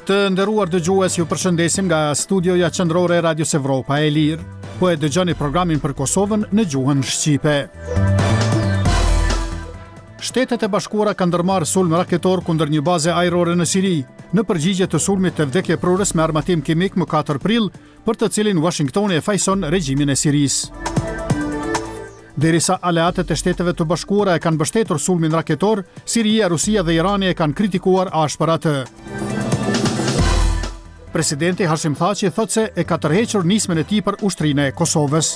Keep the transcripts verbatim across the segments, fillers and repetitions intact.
Të nderuar dëgjues, ju përshëndesim nga studioja qendrore e Radios Evropa e Lirë. Po e dëgjoni programin për Kosovën në gjuhën shqipe. Shtetet e Bashkuara kanë ndërmarrë sulm raketor kundër një baze ajrore në Siri, në përgjigje të sulmit të vdekjeprurës me armatim kimik më katër prill, për të cilin Washingtoni e fajson regjimin e Sirisë. Derisa aleatët e Shteteve të Bashkuara e kanë mbështetur sulmin raketor, Siria, Rusia dhe Irani e kanë kritikuar ashpër atë. Presidenti Hashim Thaçi thotë se e ka tërhequr nismën e tij për ushtrinë e Kosovës.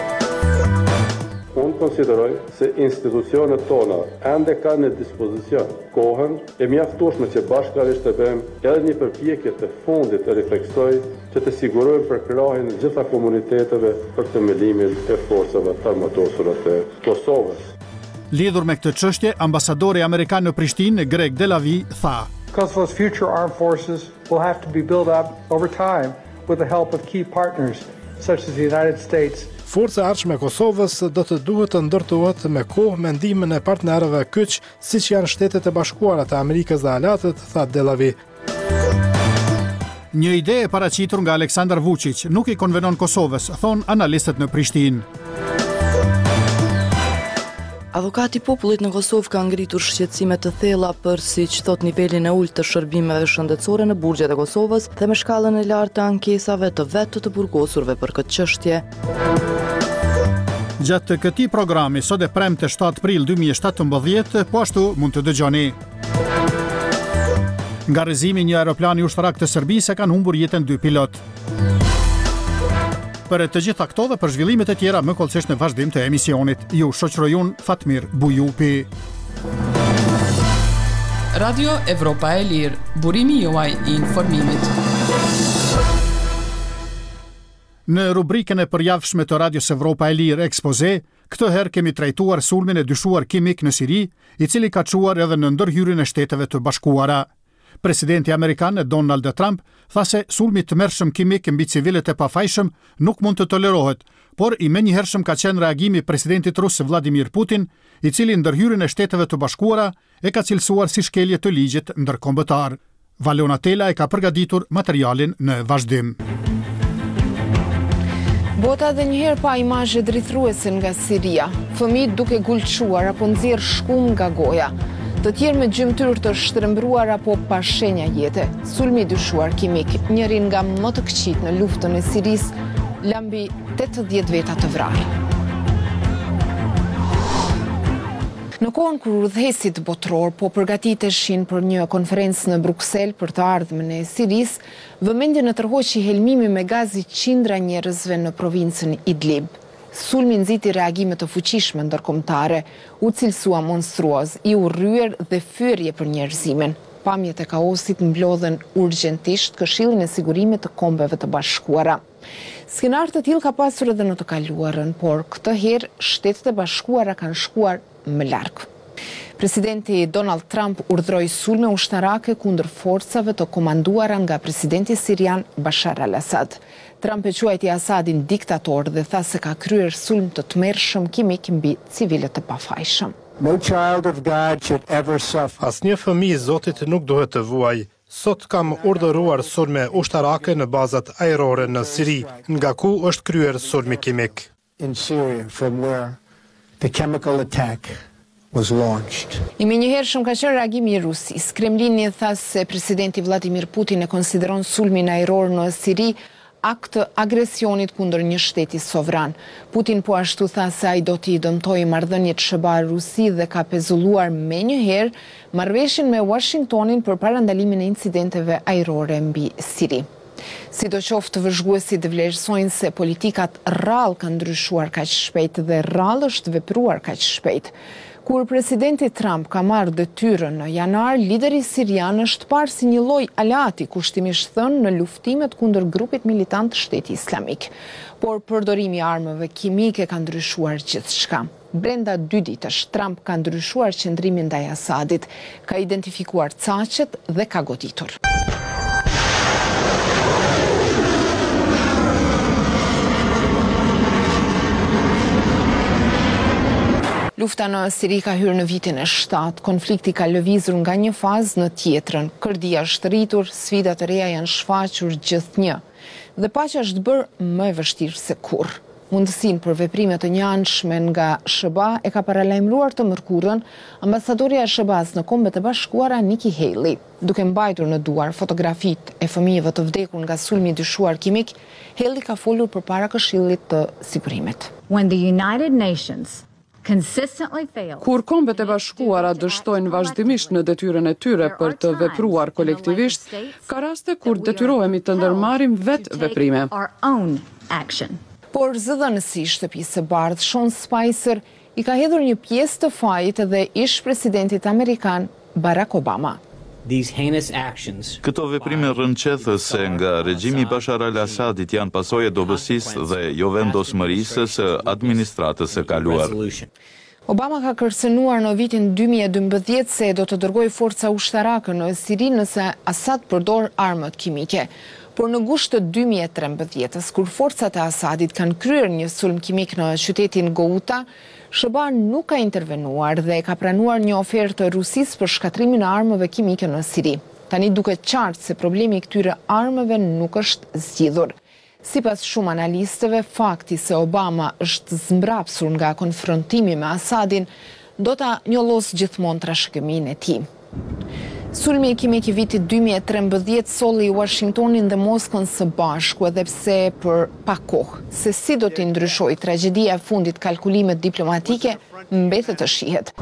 Unë konsideroj se institucionet tona ende kanë në dispozicion kohën e mjaftueshme që bashkërisht të bëjmë edhe një përpjekje të fundit të refleksoj që të sigurojmë përkrahjen e gjitha komuniteteve për themelimin e forcave të armatosura të Kosovës. Lidhur me këtë çështje, ambasadori amerikan në Prishtinë, Greg Delavi, tha: Kosovo's future armed forces will have to be built up over time with the help of key partners such as the United States. Forca e ardhshme e Kosovës do të duhet të ndërtohet me kohë me ndihmën e partnerëve kyç, siç janë Shtetet e Bashkuara të Amerikës dhe aleatët, tha Delavi. Një ide e paraqitur nga Aleksandar Vučić nuk i konvenon Kosovës, thon analistët në Prishtinë. Avokati i popullit në Kosovë ka ngritur shqetësime të thella për, siç thot, nivelin e ulët të shërbimeve shëndetësore në burgjet e Kosovës dhe me shkallën e lartë të ankesave të vetë të burgosurve për këtë çështje. Gjatë këtij programi, sot e premte shtatë prill dy mijë e shtatëmbëdhjetë, po ashtu mund të dëgjoni. Nga rrëzimi një aeroplani ushtarak të Serbisë kanë humbur jetën dy pilot. Për të gjitha këto dhe për zhvillimet e tjera më kollësisht në vazhdim të emisionit. Ju shoqëroj unë Fatmir Bujupi. Radio Evropa e Lirë, burimi juaj i informimit. Në rubrikën e përjavshme të Radios Evropa e Lirë Ekspoze, këtë herë kemi trajtuar sulmin e dyshuar kimik në Siri, i cili ka çuar edhe në ndërhyrjen e Shteteve të Bashkuara. Presidenti amerikan Donald Trump tha se sulmi të tmerrshëm kimik mbi civilët e pafajshëm nuk mund të tolerohet, por i menjëhershëm ka qenë reagimi i presidentit rus Vladimir Putin, i cili ndërhyrjen e Shteteve të Bashkuara e ka cilësuar si shkelje të ligjit ndërkombëtar. Valona Tela e ka përgatitur materialin në vazhdim. Bota dhe njëherë pa imazhe drithruese nga Siria, fëmijë duke gulçuar apo nxjerr shkum nga goja. Të tjerë me gjymtyr të shtrembruar apo pa shenja jete. Sulmi i dyshuar kimik, njëri nga më të këqit në luftën e Sirisë, lambi tetëdhjetë veta të vrarë. Në kohën kur udhëheqësit botror po përgatiteshin për një konferencë në Bruksel për të ardhmen e Sirisë, vëmendjen e tërhoqi helmimi me gaz i qindra njerëzve në provincën Idlib. Sulmi nxiti reagime të fuqishme ndërkombëtare, u cilësua monstruoz, i urryer dhe fyerje për njerëzimin. Pamjet e kaosit mblodhen urgjentisht Këshillin e Sigurimit të Kombeve të Bashkuara. Skenar të tillë ka pasur edhe në të kaluarën, por këtë herë Shtetet e Bashkuara kanë shkuar më larg. Presidenti Donald Trump urdhroi sulme ushtarake kundër forcave të komanduara nga presidenti sirian Bashar al-Assad. Trump e quajti Assadin diktator dhe tha se ka kryer sulm të tmerrshëm kimik mbi civilët e pafajshëm. No child of God should ever suffer. Asnjë fëmijë i Zotit nuk duhet të vuajë. Sot kam urdhëruar sulme ushtarake në bazat ajrore në Siri, nga ku është kryer sulmi kimik. In Syria, from where the chemical attack was launched. I menjëhershëm ka qenë reagimi i Rusisë. Kremlini tha se presidenti Vladimir Putin e konsideron sulmin ajror në Siri akt të agresionit kundër një shteti sovran. Putin po ashtu tha se ai do t'i dëmtojë marrëdhëniet S B A Rusi dhe ka pezulluar menjëherë marrëveshjen me Washingtonin për parandalimin e incidenteve ajrore mbi Siri. Sidoqoftë, vëzhguesit vlerësojnë se politikat rrallë kanë ndryshuar kaq shpejt dhe rrallë është vepruar kaq shpejt. Kur presidenti Trump ka marrë detyrën në janar, lideri sirian është parë si një lloj aleati, kushtimisht thënë, në luftimet kundër grupit militant Shteti Islamik. Por përdorimi i armëve kimike ka ndryshuar gjithçka. Brenda dy ditësh, Trump ka ndryshuar qëndrimin ndaj Assadit, ka identifikuar caqet dhe ka goditur. Lufta në Siri ka hyrë në vitin e shtatë. Konflikti ka lëvizur nga një fazë në tjetrën. Kërdia është rritur, sfidat e reja janë shfaqur gjithnjë. Dhe paqja është bërë më e vështirë se kurrë. Mundësinë për veprime të njëanshme nga S B A e ka paralajmëruar të mërkurën ambasadorja e S B A-s në Kombet e Bashkuara Nikki Haley. Duke mbajtur në duar fotografitë e fëmijëve të vdekur nga sulmi i dyshuar kimik, Haley ka folur përpara Këshillit të Sigurimit. When the United Nations Kur Kombet e Bashkuara dështojnë vazhdimisht në detyrën e tyre për të vepruar kolektivisht, ka raste kur detyrohemi të ndërmarrim vetë veprime. Por zëdhënësi shtëpisë së bardhë Sean Spicer i ka hedhur një pjesë të fajit edhe ish presidentit amerikan Barack Obama. Këto veprime rrënqethëse nga regjimi Bashar al-Assadit janë pasojë e dobësisë dhe jo vendosmërisë së administratës së kaluar. Obama ka kërcënuar në vitin dy mijë e dymbëdhjetë se do të dërgojë forca ushtarake në Siri nëse Assad përdor armët kimike. Por në gusht të dy mijë e trembëdhjetës, kur forcat e Assadit kanë kryer një sulm kimik në qytetin Ghouta, S B A nuk ka intervenuar dhe ka pranuar një ofertë të Rusisë për shkatrimin e armëve kimike në Siri. Tani duket qartë se problemi i këtyre armëve nuk është zgjidhur. Sipas shumë analistëve, fakti se Obama është zmbrapsur nga konfrontimi me Assadin do ta njollos gjithmonë trashëgiminë e tij. Sulmi i kimik i vitit dy mijë e trembëdhjetë solli Washingtonin dhe Moskën së bashku edhe pse për pak kohë. Se si do të ndryshojë tragjedia e fundit kalkulimet diplomatike mbetet të shihet.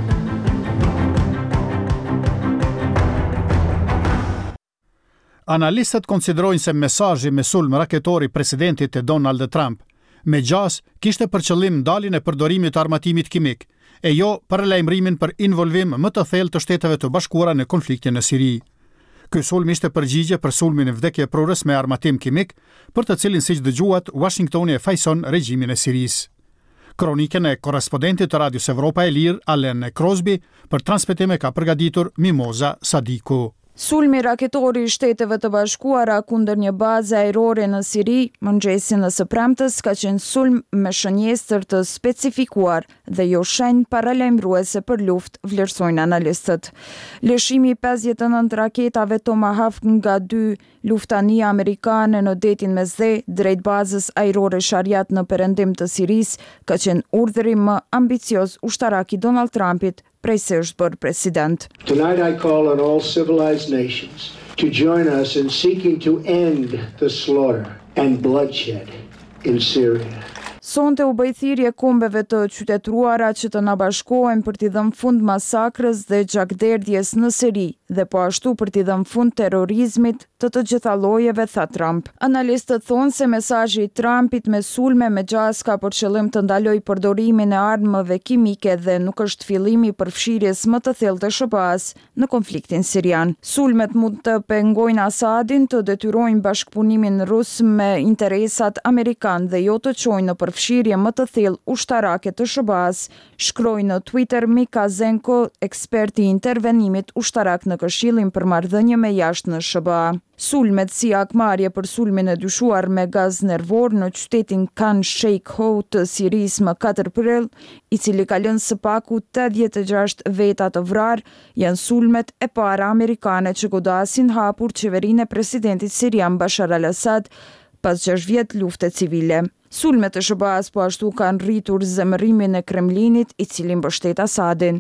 Analistët konsiderojnë se mesazhi me sulm raketor i presidentit e Donald Trump me gjas kishte për qëllim ndaljen e përdorimit të armatimit kimik, e jo paralajmërimin për involvim më të thellë të Shteteve të Bashkuara në konfliktin në Siri. Ky sulm ishte përgjigje për sulmin e vdekjeprurës me armatim kimik, për të cilin siç dëgjuat Washingtoni e fajson regjimin e Sirisë. Kronikën e korrespondentit të Radios Evropa e Lirë, Alen Crosby, për transmetime ka përgatitur Mimoza Sadiku. Sulmi raketori i Shteteve të Bashkuara kundër një baze ajrore në Siri, mëngjesin e së premtes, ka qenë sulm me shënjestër të specifikuar dhe jo shenjë paralajmëruese për luftë, vlerësojnë analistët. Lëshimi i pesëdhjetë e nëntë raketave Tomahawk nga dy luftania amerikane në detin Mesdhe drejt bazës ajrore Shariat në perëndim të Sirisë ka qenë urdhëri më ambicioz ushtarak i Donald Trumpit prej se është bërë president. Tonight I call on all civilized nations to join us in seeking to end the slaughter and bloodshed in Syria. Sonte u bëj thirrje kombeve të qytetëruara që të na bashkohen për t'i dhënë fund masakrës dhe gjakderdhjes në Siri dhe po ashtu për t'i dhënë fund terrorizmit të të gjitha llojeve, tha Trump. Analistët thonë se mesazhi i Trumpit me sulme me gjas ka për qëllim të ndalojë përdorimin e armëve kimike dhe nuk është fillimi i përfshirjes më të thellë të S B A-s në konfliktin sirian. Sulmet mund të pengojnë Assadin të detyrojnë bashkëpunimin rus me interesat amerikan dhe jo të çojnë në përfshirje më të thellë ushtarake të S B A-s, shkroi në Twitter Mika Zenko, eksperti i intervenimit ushtarak në Këshillin për marrëdhënie me jashtë në S B A. Sulmet si akmarrje për sulmin e dyshuar me gaz nervor në qytetin Khan Sheikho të Sirisë më katër prill, i cili ka lënë së paku tetëdhjetë e gjashtë veta të vrarë, janë sulmet e para amerikane që godasin hapur qeverinë e presidentit sirian Bashar al-Assad pas gjashtë vjet lufte civile. Sulmet e S B A-s po ashtu kanë rritur zemërimin e Kremlinit, i cili mbështet Assadin.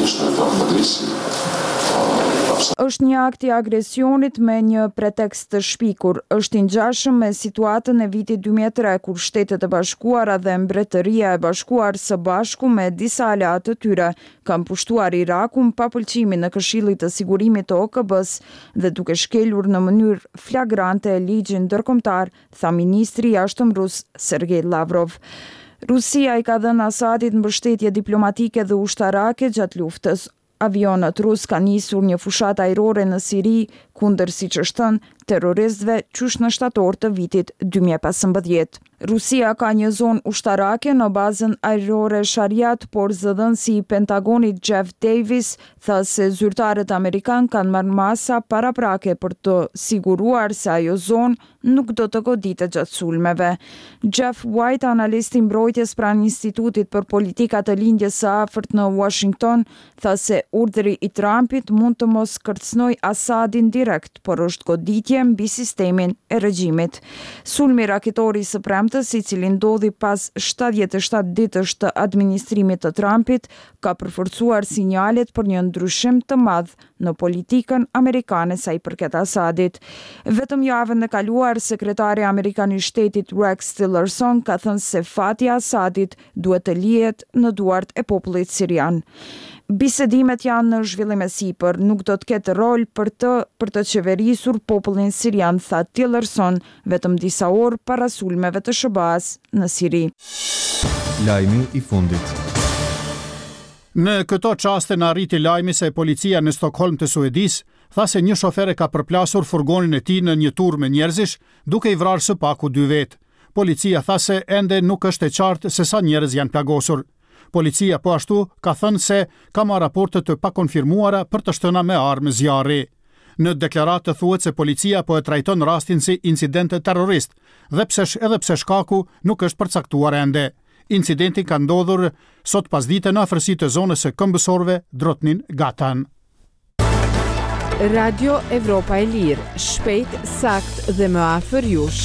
Është një akt i agresionit me një pretekst të shpikur. Është i ngjashëm me situatën e vitit dy mijë e tre, kur Shtetet e Bashkuara dhe Mbretëria e Bashkuar së bashku me disa aleatë të tyre kanë pushtuar Irakun pa pëlqimin në Këshillin të Sigurimit të O K B-s dhe duke shkelur në mënyrë flagrante ligjin ndërkombëtar, tha ministri i jashtëm rus Sergej Lavrov. Rusia i ka dhënë Assadit mbështetje diplomatike dhe ushtarake gjatë luftës. Avionët rus kanë nisur një fushat ajrore në Siri kundër, siç është thënë, terroristëve qysh në shtator të vitit dy mijë e pesëmbëdhjetë. Rusia ka një zonë ushtarake në bazën ajrore Shariat, por zëdhënësi i Pentagonit Jeff Davis tha se zyrtarët amerikan kanë marrë masa paraprake për të siguruar se ajo zonë nuk do të goditet gjatë sulmeve. Jeff White, analisti mbrojtjes pranë Institutit për Politika të Lindjes së Afërt në Washington, tha se urdhri i Trumpit mund të mos kërcënoj Asadin direkt, por është goditje mbi sistemin e regjimit. Sulmi raketori i së premtës, i cili ndodhi pas shtatëdhjetë e shtatë ditësh të administrimit të Trumpit, ka përforcuar sinjalet për një ndryshim të madh në politikën amerikane sa i përket Asadit. Vetëm javën e kaluar, sekretari amerikan i shtetit Rex Tillerson ka thënë se fati i Asadit duhet të lihet në duart e popullit sirian. Bisedimet janë në zhvillim e sipër, nuk do të ketë rol për të për të qeverisur popullin sirian, tha Tillerson vetëm disa orë para sulmeve të Sh B A-s në Siri. Lajmi i fundit. Në këto qaste në arriti lajmi se policia në Stockholm të Suedis tha se një shofere ka përplasur furgonin e tij në një tur me njerëzish, duke i vrarë së paku dy vetë. Policia tha se ende nuk është e qartë se sa njerëz janë plagosur. Policia po ashtu ka thënë se ka marrë raporte të pakonfirmuara për të shtëna me armë zjarri. Në deklaratë thuhet se policia po e trajton rastin si incident terrorist, dhe pse edhe pse shkaku nuk është përcaktuar ende. Incidenti ka ndodhur sot pasdite në afërsi të zonës së këmbësorëve Drotnin Gatan. Radio Evropa e Lirë, shpejt, sakt dhe më afër jush.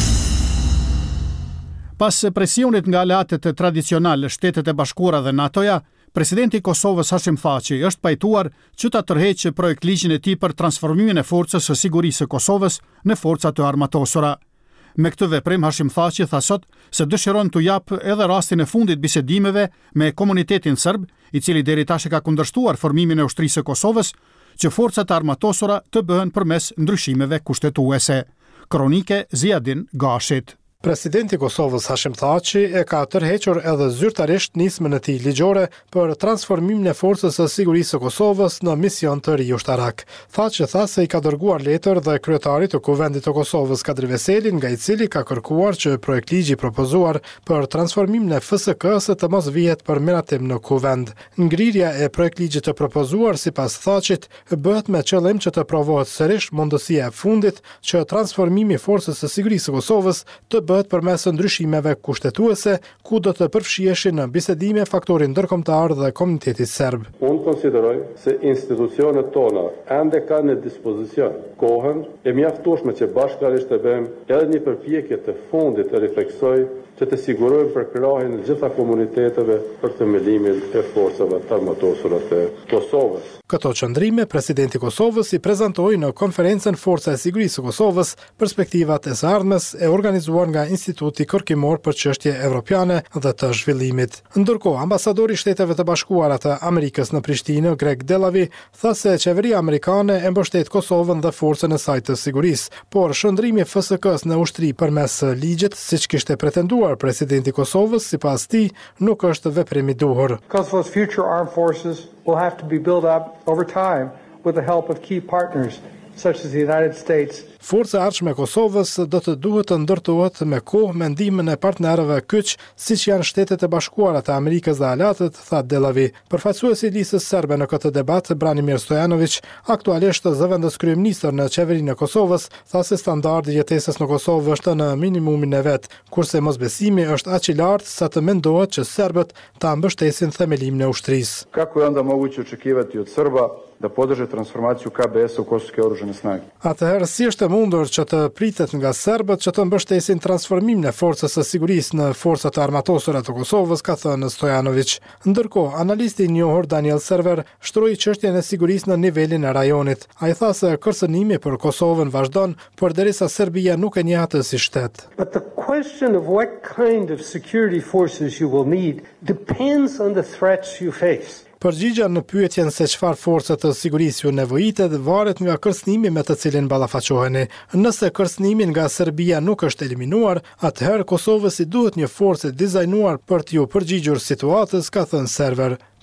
Pas presionit nga aleatët tradicionale, Shtetet e Bashkuara dhe NATO-ja, presidenti i Kosovës Hashim Thaçi është pajtuar që ta tërheqë projekt ligjin e tij për transformimin e forcës së sigurisë së Kosovës në forca të armatosura. Me këtë veprim, Hashim Thaçi tha sot se dëshiron të japë edhe rastin e fundit bisedimeve me komunitetin serb, i cili deri tash ka kundërshtuar formimin e ushtrisë së Kosovës, që forcat armatosura të bëhen përmes ndryshimeve kushtetuese. Kronike Ziadin Gashit. Presidenti i Kosovës Hashim Thaçi e ka tërhequr edhe zyrtarisht nismën e tij ligjore për transformimin e forcës së sigurisë së Kosovës në mision të ri ushtarak. Thaçi tha se i ka dërguar letër dhe kryetarit të Kuvendit të Kosovës Kadri Veseli, nga i cili ka kërkuar që projekt ligji propozuar për transformimin e F S K-s të mos vihet për miratim në Kuvend. Ngrirja e projekt ligjit të propozuar sipas Thaçit bëhet me qëllim që të provohet sërish mundësia e fundit që transformimi i forcës së sigurisë së Kosovës të bëhet përmes ndryshimeve kushtetuese, ku do të përfshiheshin në bisedime faktorin ndërkombëtar dhe komuniteti serb. Unë konsideroj se institucionet tona ende kanë në dispozicion kohën e mjaftueshme që bashkërisht të bëjmë edhe një përpjekje të fundit të refleksoj që të sigurojmë përkrahjen e gjitha komuniteteve për themelimin e forcave të armatosura të Kosovës. Këto qëndrime, presidenti i Kosovës i prezantoi në konferencën Forca e Sigurisë së Kosovës, perspektivat e së ardhmes, e organizuar nga Instituti Kërkimor për Çështje Evropiane dhe të Zhvillimit. Ndërkohë, ambasadori i Shteteve të Bashkuara të Amerikës në Prishtinë, Greg Delavi, tha se qeveria amerikane e mbështet Kosovën dhe forcën e saj të sigurisë, por shëndrimi i F S K-s në ushtri përmes ligjit, siç kishte pretenduar presidenti i Kosovës, sipas tij, nuk është veprim i duhur. Kosovo's future armed forces will have to be built up over time with the help of key partners such as the United States. Forca e ardhshme e Kosovës do të duhet të ndërtohet me kohë me ndihmën e partnerëve kyç, siç janë Shtetet e Bashkuara të Amerikës dhe aleatët, tha Delavi. Përfaqësuesi i listës serbe në këtë debat, Branimir Stojanović, aktualisht zëvendës kryeministër në qeverinë e Kosovës, tha se standardi i jetesës në Kosovë është në minimumin e vet, kurse mosbesimi është aq i lartë sa të mendohet që serbët ta mbështesin themelimin e ushtrisë. Kako je onda moguće očekivati od Srba da podrže transformaciju K B S-a u kosovske oružane snage? Atëherë si është e mundur që të pritet nga serbët që të mbështesin transformimin e forcës së sigurisë në forcat e armatosura të Kosovës, ka thënë Stojanović. Ndërkohë, analisti i njohur Daniel Server shtroi çështjen e sigurisë në nivelin e rajonit. Ai tha se kërcënimi për Kosovën vazhdon, por derisa Serbia nuk e njeh atë si shtet. But the question of what kind of security forces you will need depends on the threats you face. Përgjigja në pyetjen se çfarë force të sigurisë ju nevojitet varet nga kërcënimi me të cilin ballafaqoheni. Nëse kërcënimi nga Serbia nuk është eliminuar, atëherë Kosovës i duhet një forcë dizajnuar për t'ju përgjigjur situatës, ka thënë Server.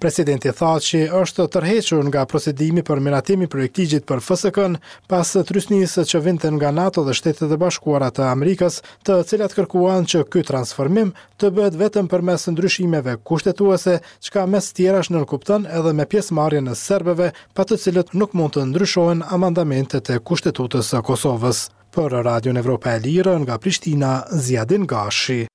Presidenti tha që është tërhequr nga procedimi për miratimin e projektit për F S K-n pas trysnisë që vinte nga NATO dhe Shtetet e Bashkuara të Amerikës, të cilat kërkuan që ky transformim të bëhet vetëm përmes ndryshimeve kushtetuese, çka mes tjerash nënkupton edhe me pjesëmarrjen e serbëve, pa të cilët nuk mund të ndryshohen amandamentet e Kushtetutës së Kosovës. Për Radion Evropa e Lirë nga Prishtina, Ziadin Gashi.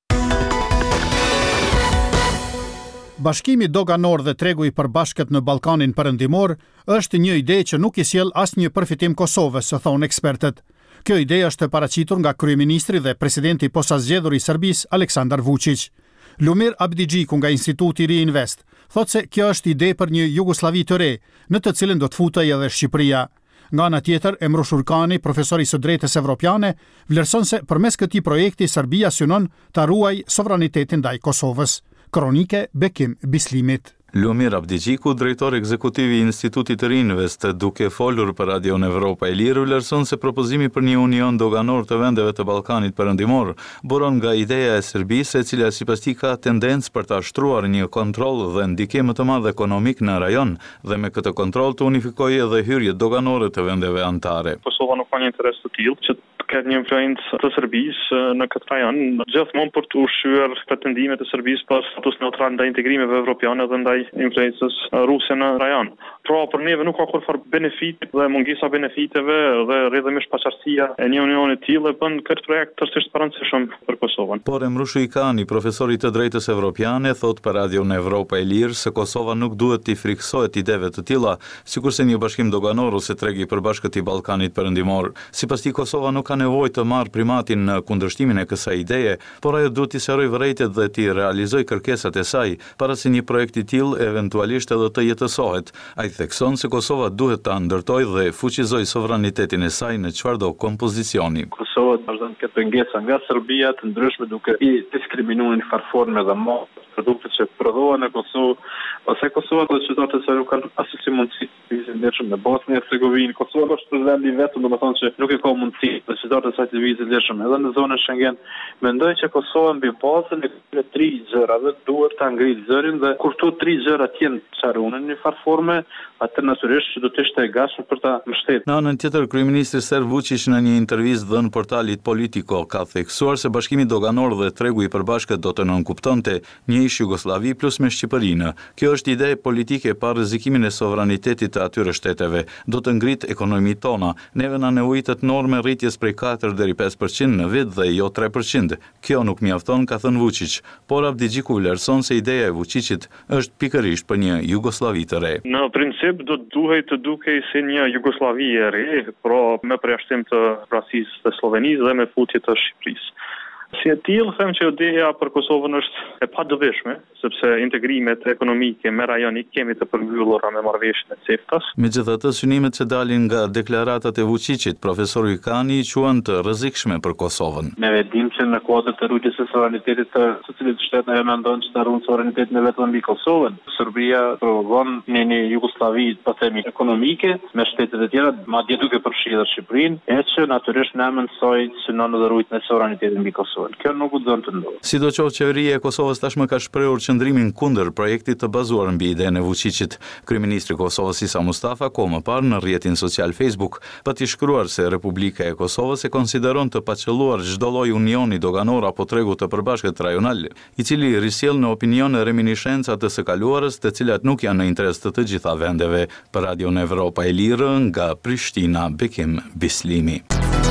Bashkimi doganor dhe tregu i përbashkët në Ballkanin Perëndimor është një ide që nuk i sjell asnjë përfitim Kosovës, thonë ekspertët. Kjo ide është paraqitur nga kryeministri dhe presidenti i posaçgjedhur i Serbisë, Aleksandar Vučić. Lumir Abdigjiku nga Instituti Ri Invest thotë se kjo është ide për një Jugosllavi të re, në të cilën do të futej edhe Shqipëria. Nga ana tjetër, Emro Shurkani, profesor i së drejtës evropiane, vlerëson se përmes këtij projekti Serbia synon ta ruajë sovranitetin ndaj Kosovës. Kronike Bekim Bislimit. Lumir Abdigjiku, drejtor ekzekutiv i Institutit të Ri Invest, duke folur për Radion Evropa e Lirë, vlerëson se propozimi për një union doganor të vendeve të Ballkanit Perëndimor buron nga ideja e Serbisë, e cila sipas tij ka tendencë për ta shtruar një kontroll dhe ndikim më të madh ekonomik në rajon dhe me këtë kontroll të unifikojë edhe hyrjet doganore të vendeve anëtare. Kosova nuk ka një interes të tillë që ka një influencë të Serbisë në këtë rajon, gjithmonë për të ushqyer pretendimet e Serbisë për status neutral ndaj integrimeve evropiane dhe ndaj influencës ruse në rajon. Pra për neve nuk ka kurrë benefit dhe mungesa benefiteve dhe rrjedhimisht paqartësia e një unioni të tillë bën këtë projekt tërësisht të rëndësishëm për Kosovën. Por Emru Shujkani, profesor i të drejtës evropiane, thot për Radion Evropa e Lirë se Kosova nuk duhet t'i friksohet ideve të tilla, sikurse një bashkim doganor ose tregi i përbashkët i Ballkanit Perëndimor. Sipas tij Kosova nuk ka nevojë të marrë primatin në kundërshtimin e kësaj ideje, por ajo duhet t'i serojë vërejtjet dhe t'i realizojë kërkesat e saj, para se një projekt i tillë eventualisht edhe të jetësohet. Ai thekson se Kosova duhet ta ndërtojë dhe fuqizojë sovranitetin e saj në çfarëdo kompozicioni. Kosova vazhdon të ketë pengesa nga Serbia të ndryshme duke i diskriminuar në farë forme dhe mo produktet që prodhohen në Kosovë, ose Kosova dhe qytetarët e saj nuk kanë asnjë mundësi të vizojnë ndeshëm në Bosnjë e Hercegovinë. Kosova është prezidenti vetëm, domethënë që nuk e ka mundësi të qytetarët e saj të vizojnë ndeshëm edhe në zonën Schengen. Mendoj që Kosova mbi bazën e këtyre tre gjërave duhet ta ngritë zërin dhe kur këto tre gjëra të jenë çarune në farë forme, atë natyrisht që do të ishte e gatshëm për ta mbështetur. Në anën tjetër, kryeministri serb Vučić në një intervistë dhënë portalit Politico ka theksuar se bashkimi doganor dhe tregu i përbashkët do të nënkuptonte një ish Jugosllavi plus me Shqipërinë. Kjo është ide politike pa rrezikimin e sovranitetit të atyre shteteve. Do të ngritë ekonomitë tona. Neve na nevojitet norme rritjes prej katër deri pesë përqind në vit dhe jo tre përqind. Kjo nuk mjafton, ka thënë Vučić, por Abdigjiku vlerëson se ideja e Vučićit është pikërisht për një Jugosllavi të re. Në princip do duhet të dukej si një Jugosllavi e re, pra me përjashtim të Krasisë dhe Slovenisë dhe me futje të Shqipërisë. Si e tillë, them që ideja për Kosovën është e padovishme, sepse integrimet ekonomike me rajoni kemi të përmbyllura me marrëveshjen e CEFTA-s. Megjithatë, synimet që dalin nga deklaratat e Vučićit, profesori Kani i quhen të rrezikshme për Kosovën. Ne vëdim që në kuadër të rrugës së sovranitetit të secilit shtet ajo mendon që ta ruajë sovranitetin e vetëm mbi Kosovën. Serbia provogon në një Jugosllavi po themi ekonomike me shtetet e tjera, madje duke përfshirë Shqipërinë, e që natyrisht në emën e saj synon të ruajë në sovranitetin mbi Kosovën. Kjo nuk u don të ndodhë. Sidoqoftë, qeveria e Kosovës tashmë ka shprehur qëndrimin kundër projektit të bazuar mbi idenë e Vučićit. Kryeministri i Kosovës Isa Mustafa kohë më parë në rrjetin social Facebook pa t'i shkruar se Republika e Kosovës e konsideron të paqëlluar çdo lloj unioni doganor apo tregu të përbashkët rajonal, i cili risjell në opinion reminiscenca të së kaluarës, të cilat nuk janë në interes të të gjitha vendeve. Për Radion Evropa e Lirë nga Prishtina, Bekim Bislimi.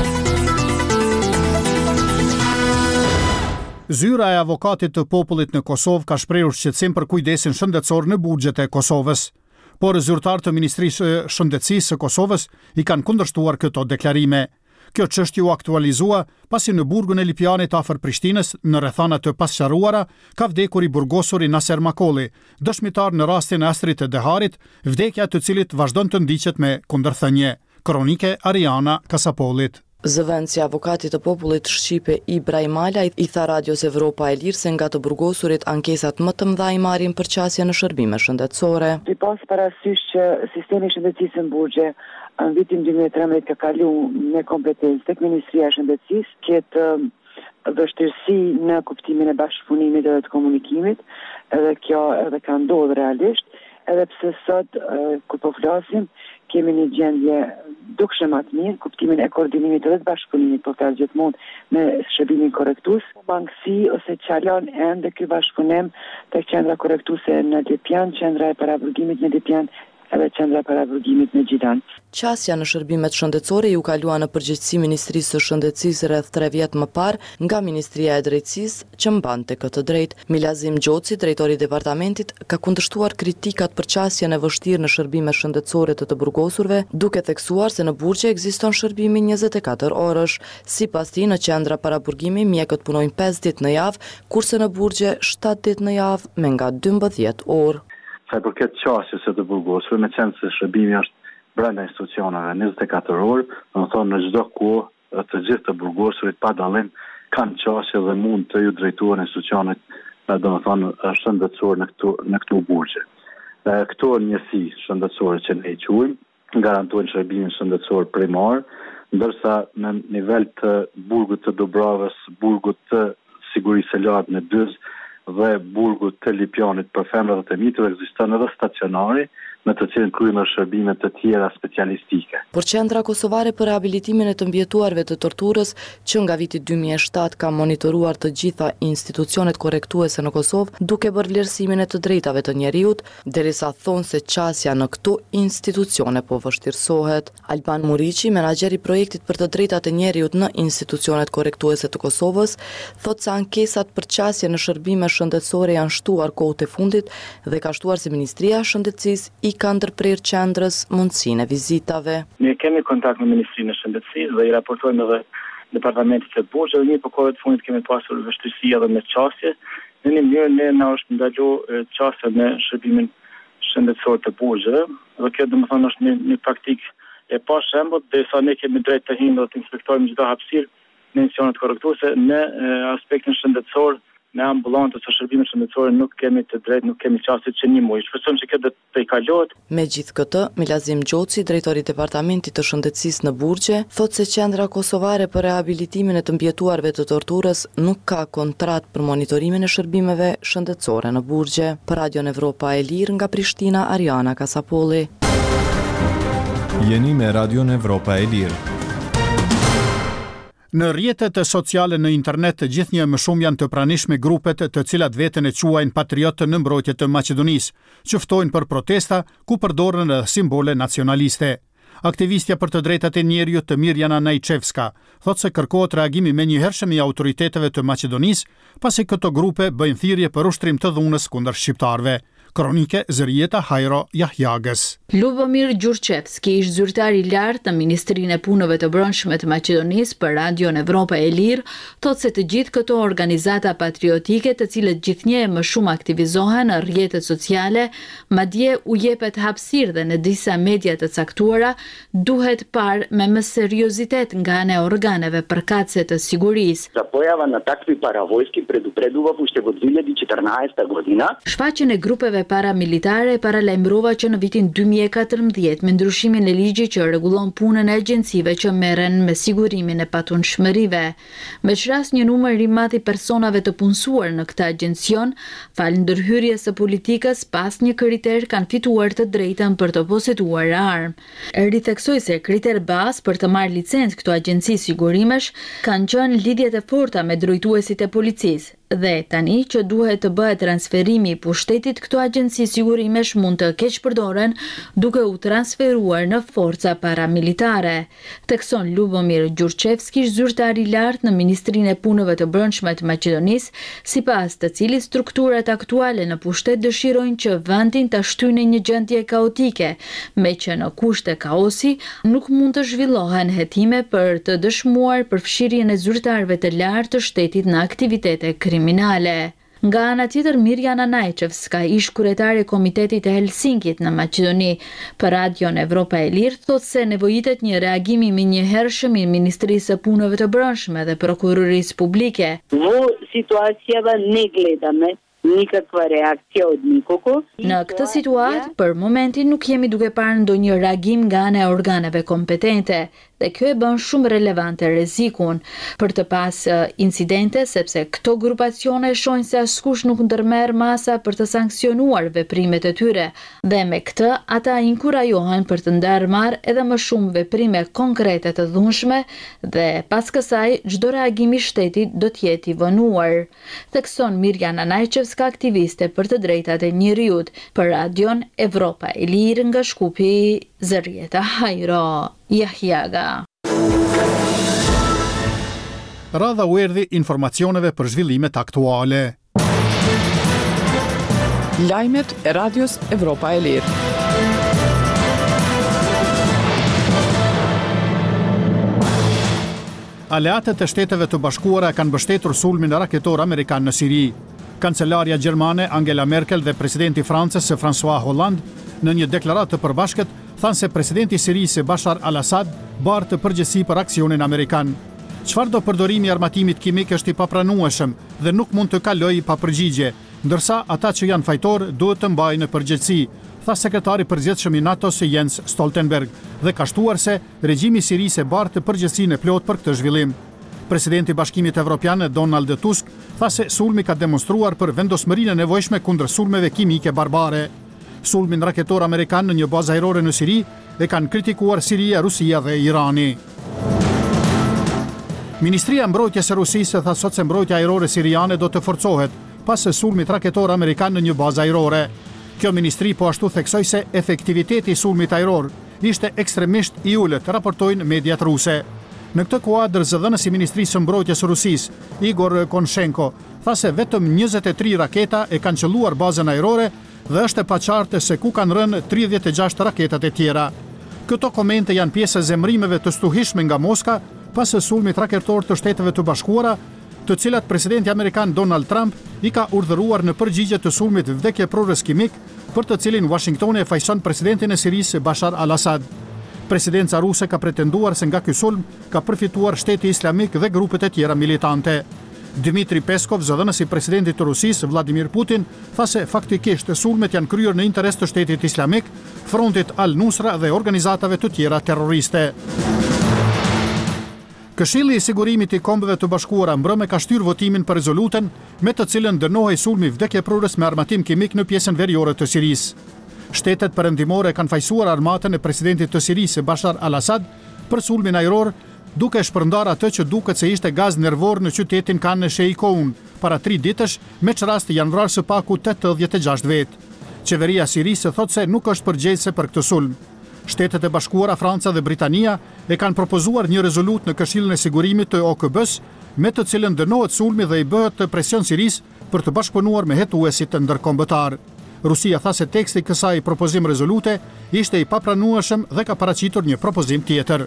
Zyra e avokatit të popullit në Kosovë ka shprehur shqetësim për kujdesin shëndetësor në burgjet e Kosovës. Por zyrtarët të Ministrisë së Shëndetësisë së Kosovës i kanë kundërshtuar këto deklarime. Kjo çështje u aktualizua pasi në burgun e Lipianit afër Prishtinës, në rrethana të pasqaruara, ka vdekur i burgosuri Naser Makolli, dëshmitar në rastin e Astrit të Deharit, vdekja të cilit vazhdon të ndiqet me kundërthënie. Kronike Ariana Kasapolit. Zëvendësi avokatit të popullit shqipe Ibrahim Ala i tha Radios Evropa e Lirë se nga të burgosurit ankesat më të mëdha i marrin përqasje në shërbime shëndetësore. I pas parasysh që sistemi i shëndetësisë në burgje në vitin dy mijë e trembëdhjetë ka kalu me kompetencë tek Ministria e Shëndetësisë, ketë vështirësi në kuptimin e bashkëpunimit dhe të komunikimit, edhe kjo edhe ka ndodhur realisht. edhe pse sot kur po flasim kemi një gjendje dukshëm më të mirë, kuptimin e koordinimit dhe të bashkëpunimit po flas gjithmonë me shërbimin korrektues, bankësi ose çalon ende ky bashkëpunim tek qendra korrektuese në Lipjan, qendra e paraburgimit në Lipjan edhe qendra paraburgimit në Gjilan. Qasja në shërbimet shëndetësore ju kalua në përgjegjësi Ministrisë së Shëndetësisë rreth tre vjet më parë nga Ministria e Drejtësisë që mbante këtë drejtë. Milazim Gjoci, drejtori i departamentit, ka kundërshtuar kritikat për qasjen e vështirë në shërbime shëndetësore të të burgosurve, duke theksuar se në burgje ekziston shërbimi njëzet e katër orësh. Sipas tij, në qendra paraburgimi mjekët punojnë pesë ditë në javë, kurse në burgje shtatë ditë në javë me nga dymbëdhjetë orë. Sa i përket qasjes së të burgosurve, me qenë se shërbimi është brenda institucioneve njëzet e katër orë, do të thonë në çdo kohë të gjithë të burgosurit pa dallim kanë qasje dhe mund të ju drejtuar institucionet, do të thonë shëndetësor në këtu në këtu burgje. Këto njësi shëndetësore që ne i quajmë garantojnë shërbimin shëndetësor primar, ndërsa në nivel të burgut të Dubravës, burgut të sigurisë së lartë në Dyz dhe burgut të Lipjanit për femrat dhe të mitër ekziston edhe stacionari në të cilën kryejnë shërbime të tjera specialistike. Por qendra kosovare për rehabilitimin e të mbjetuarve të torturës, që nga viti dy mijë e shtatë ka monitoruar të gjitha institucionet korrektuese në Kosovë, duke bërë vlerësimin e të drejtave të njerëzit, derisa thonë se qasja në këto institucione po vështirësohet. Alban Muriqi, menaxheri i projektit për të drejtat e njerëzit në institucionet korrektuese të Kosovës, thotë se ankesat për qasje në shërbime shëndetësore janë shtuar kohët e fundit dhe ka shtuar se Ministria e Shëndetësisë i ka ndërprer qendrës mundësinë e vizitave. Ne kemi kontakt me Ministrinë e Shëndetësisë dhe i raportojmë edhe departamentit të burgjeve, një për kohët e fundit kemi pasur vështirësi edhe me qasje. Në një mënyrë ne na është ndaluar qasja me shërbimin shëndetësor të burgjeve, dhe kjo domethënë është një, një praktikë e pa shembull, derisa ne kemi drejt të himë dhe të inspektojmë çdo hapësirë në institucionet korrektuese në aspektin shëndetësor. Me ambulantët së shërbimit shëndetësor nuk kemi të drejtë, nuk kemi qasje që një muaj. Shpresojmë se kjo do të kalohet. Megjithatë, Milazim Gjoci, drejtori i departamentit të shëndetësisë në Burgje, thotë se qendra kosovare për rehabilitimin e të mbjetuarve të torturës nuk ka kontratë për monitorimin e shërbimeve shëndetësore në Burgje. Për Radion Evropa e Lirë nga Prishtina, Ariana Kasapolli. Jeni me Radion Evropa e Lirë. Në rrjetet sociale në internet gjithnjë më shumë janë të pranishme grupet të cilat veten e quajnë patriotë në mbrojtje të Maqedonisë, që ftojnë për protesta ku përdoren simbole nacionaliste. Aktivistja për të drejtat e njerëzit të Mirjana Najčevska thotë se kërkohet reagimi menjëhershëm i autoriteteve të Maqedonisë, pasi këto grupe bëjnë thirrje për ushtrim të dhunës kundër shqiptarëve. Kronike Zërieta Hajro Jahjagës. Lubomir Gjurçevski, ish zyrtar i lartë në Ministrinë e Punëve të Brendshme të Maqedonisë për Radion Evropa e Lirë, thotë se të gjithë këto organizata patriotike, të cilët gjithnjë më shumë aktivizohen në rrjetet sociale, madje u jepet hapësirë dhe në disa media të caktuara, duhet parë me më seriozitet nga ana e organeve përkatëse të sigurisë. За појава на такви паравојски предупредував уште во две илјади и четрнаесетта година. Shfaqjen e grupeve paramilitare paralajmërova që në vitin dy mijë e katërmbëdhjetë me ndryshimin e ligjit që rregullon punën e agjencive që merren me sigurimin e patunshmërive. Me rast një numër i madh i personave të punësuar në këtë agjencion, fal ndërhyrjes së politikës pas një kriter kanë fituar të drejtën për të poseduar armë. Ritheksoi se kriter bazë për të marrë licencë këto agjenci sigurimesh kanë qenë lidhjet e forta me drejtuesit e policisë. Dhe tani që duhet të bëhet transferimi i pushtetit, këto agjenci sigurimesh mund të keq përdoren duke u transferuar në forca paramilitare. Tekson Lubomir Gjurçevski, zyrtar i lartë në Ministrinë e Punëve të Brendshme të Maqedonisë, sipas të cilit strukturat aktuale në pushtet dëshirojnë që vendin ta shtyjnë në një gjendje kaotike, me që në kushte kaosi nuk mund të zhvillohen hetime për të dëshmuar përfshirjen e zyrtarëve të lartë të shtetit në aktivitete kriminale. Kriminale. Nga ana tjetër, Mirjana Najčevska, ish kryetare e Komitetit të Helsinkit në Maqedoni, për Radion Evropa e Lirë, thotë se nevojitet një reagimi menjëhershëm i Ministrisë së Punëve të Brendshme dhe Prokurorisë Publike. Во ситуацијава не гледаме никаква реакција од никого. Në këtë situatë, për momentin nuk jemi duke parë ndonjë reagim nga ana e organeve kompetente. dhe kjo e bën shumë relevante rrezikun për të pas incidente, sepse këto grupacione shohin se askush nuk ndërmerr masa për të sankcionuar veprimet e tyre dhe me këtë ata inkurajohen për të ndërmarrë edhe më shumë veprime konkrete të dhunshme dhe pas kësaj çdo reagim i shtetit do të jetë i vënuar. Thekson Mirjana Najçevska, aktiviste për të drejtat e njeriut, për Radion Evropa e Lirë nga Shkupi, Zërieta Hajro, Jahjaga. Radha u erdhi informacioneve për zhvillimet aktuale. Lajmet e Radios Evropa e Lirë. Aleatët e Shteteve të Bashkuara kanë mbështetur sulmin raketor amerikan në Siri. Kancelaria gjermane Angela Merkel dhe presidenti i Francës François Hollande në një deklaratë të përbashkët thanë se presidenti i Sirisë Bashar al-Assad bartë përgjegjësi për aksionin amerikan. Çfarëdo përdorimi i armatimit kimik është i papranueshëm dhe nuk mund të kalojë pa përgjigje, ndërsa ata që janë fajtor duhet të mbajnë në përgjegjësi, tha sekretari i përgjithshëm i NATO-s Jens Stoltenberg, dhe ka shtuar se regjimi i Sirisë bartë përgjegjësinë e plot për këtë zhvillim. Presidenti i Bashkimit Evropian Donald Tusk tha se sulmi ka demonstruar për vendosmërinë e nevojshme kundër sulmeve kimike barbare. Sulmin raketor amerikan në një bazë ajrore në Siri e kanë kritikuar Siria, Rusia dhe Irani. Ministria e Mbrojtjes së Rusisë tha sot se mbrojtja ajrore siriane do të forcohet pas së sulmit raketor amerikan në një bazë ajrore. Kjo ministri po ashtu theksoi se efektiviteti i sulmit ajror ishte ekstremisht i ulët, raportojnë mediat ruse. Në këtë kuadër, zëdhënësi i Ministrisë së Mbrojtjes së Rusisë, Igor Konshenko, tha se vetëm njëzet e tre raketa e kanë qelluar bazën ajrore dhe është e paqartë se ku kanë rënë tridhjetë e gjashtë raketat e tjera. Këto komente janë pjesë e zemrimeve të stuhishme nga Moska pas së sulmit raketor të Shteteve të Bashkuara, të cilat presidenti amerikan Donald Trump i ka urdhëruar në përgjigje të sulmit vdekjeprurës kimik, për të cilin Washingtoni e fajson presidentin e Sirisë Bashar al-Assad. Presidenca ruse ka pretenduar se nga ky sulm ka përfituar Shteti Islamik dhe grupet e tjera militante. Dmitri Peskov, zëdhënësi i presidentit të Rusisë Vladimir Putin, tha se faktikisht sulmet janë kryer në interes të Shtetit Islamik, Frontit Al-Nusra dhe organizatave të tjera terroriste. Këshilli i Sigurimit i Kombeve të Bashkuara mbrëmë ka shtyr votimin për rezolutën me të cilën dënohej sulmi vdekjeprurës me armatim kimik në pjesën veriore të Sirisë. Shtetet perëndimore kanë fajsuar armatën e presidentit të Sirisë Bashar al-Assad për sulmin ajror, duke shpërndar atë që duket se ishte gaz nervor në qytetin Khan Sheikhoun para tri ditësh, me çrast janë vrarë së paku tetëdhjetë e gjashtë vetë. Qeveria e Sirisë thotë se nuk është përgjegjëse për këtë sulm. Shtetet e Bashkuara, Franca dhe Britania e kanë propozuar një rezolut në Këshillin e Sigurimit të O K B-s, me të cilën dënohet sulmi dhe i bëhet presion Sirisë për të bashkëpunuar me hetuesit ndërkombëtar. Rusia tha se teksti i kësaj propozim rezolute ishte i papranueshëm dhe ka paraqitur një propozim tjetër.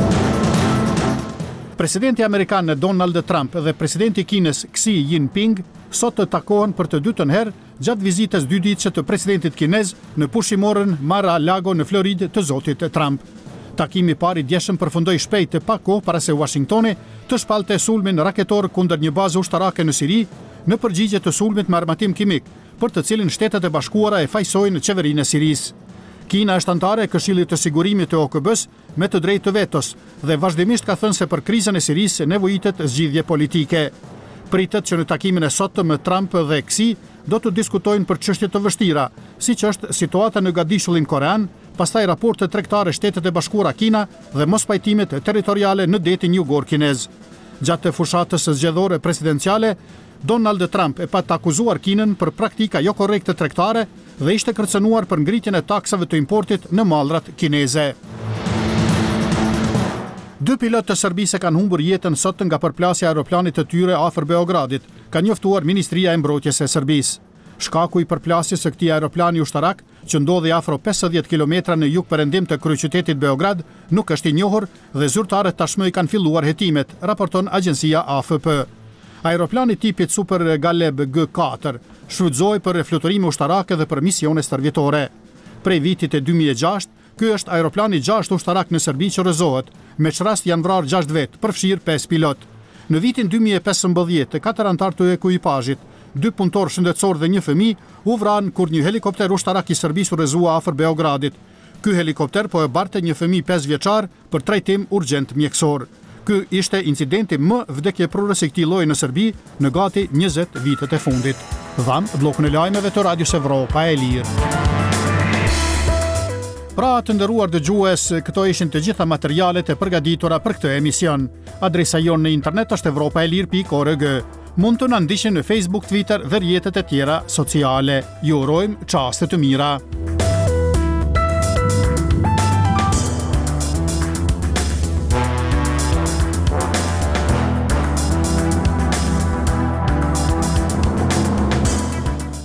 Presidenti amerikan Donald Trump dhe presidenti i Kinës Xi Jinping sot të takohen për të dytën herë gjatë vizitës dy ditëse të presidentit kinez në pushimorën Mar-a-Lago në Floridë të zotit Trump. Takimi i parë i djeshëm përfundoi shpejt e pa kohë para se Washingtoni të shpalte sulmin raketor kundër një bazë ushtarake në Siri në përgjigje të sulmit me armatim kimik, për të cilin Shtetet e Bashkuara e fajsojnë qeverinë e Sirisë. Kina është antare e Këshillit të Sigurimit të O K B-s me të drejtë të vetos dhe vazhdimisht ka thënë se për krizën e Sirisë nevojitet zgjidhje politike. Pritet që në takimin e sotëm me Trump dhe Xi do të diskutojnë për çështje të vështira, siç është situata në Gadishullin korean, pastaj raportet tregtare Shtetet e Bashkuara Kina dhe mospajtimet territoriale në detin jugor kinez. Gjatë fushatës zgjedhore presidenciale, Donald Trump e pa të akuzuar Kinën për praktika jo korrekte tregtare dhe ishte kërcënuar për ngritjen e taksave të importit në mallrat kineze. Dy pilotë të Serbisë kanë humbur jetën sot nga përplasja e aeroplanit të tyre afër Beogradit, ka njoftuar Ministria e Mbrojtjes e Serbisë. Shkaku i përplasjes së këtij aeroplani ushtarak, që ndodhi afro pesëdhjetë kilometra në jug-perëndim të kryeqytetit Beograd, nuk është i njohur dhe zyrtarët tashmë i kanë filluar hetimet, raporton agjencia A F P. Aeroplani tipit Super Galeb G katër shfrytëzohej për fluturime ushtarake dhe për misione stërvitore. Prej vitit e dy mijë e gjashtë, ky është aeroplani gjashtë ushtarak në Serbi që rrezohet, me çrast janë vrarë gjashtë vetë, përfshirë pesë pilot. Në vitin dy mijë e pesëmbëdhjetë, katër antar të ekuipazhit, dy punëtor shëndetësor dhe një fëmijë u vranë kur një helikopter ushtarak i Serbisë u rrezua afër Beogradit. Ky helikopter po e barte një fëmijë pesë vjeçar për trajtim urgjent mjekësor. Ky ishte incidenti më vdekjeprurës i këtij lloji në Serbi në gati njëzet vitet e fundit. Dham bllokun e lajmeve të Radios Evropa e Lirë. Pra të nderuar dëgjues, këto ishin të gjitha materialet e përgatitura për këtë emision. Adresa jonë në internet është evropaelir pikë org. Mund të na ndiqni në Facebook, Twitter dhe rrjetet e tjera sociale. Ju urojmë çaste të mira.